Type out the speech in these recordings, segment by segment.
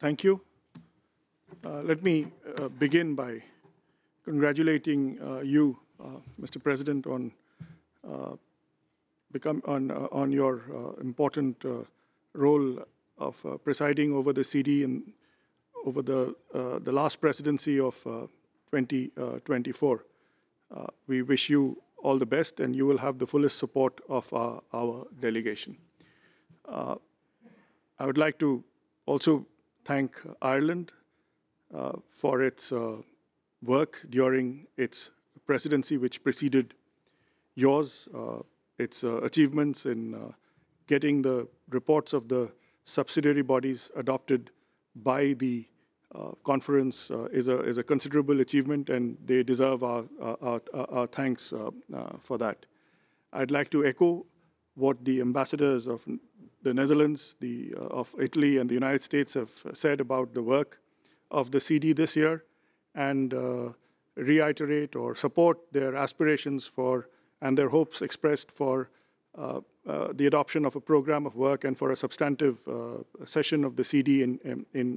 Thank you. Let me begin by congratulating you, Mr. President, on your important role of presiding over the CD and over the last presidency of 2024. We wish you all the best, and you will have the fullest support of our delegation. I would like to also thank Ireland for its work during its presidency, which preceded yours, its achievements in getting the reports of the subsidiary bodies adopted by the conference is a considerable achievement, and they deserve our thanks for that. I'd like to echo what the ambassadors of the Netherlands, of Italy, and the United States have said about the work of the CD this year, and reiterate or support their aspirations for and their hopes expressed for the adoption of a program of work and for a substantive session of the CD in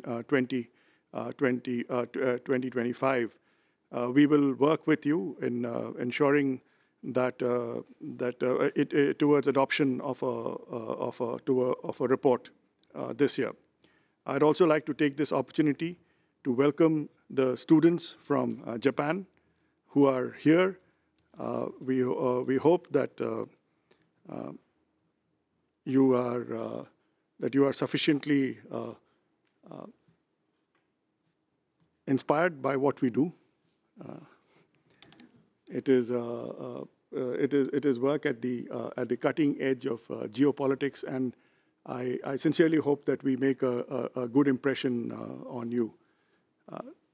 2025. We will work with you in ensuring that towards adoption of a report this year. I'd also like to take this opportunity to welcome the students from Japan who are here. We hope that you are sufficiently inspired by what we do. It is work at the cutting edge of geopolitics, and I sincerely hope that we make a good impression on you.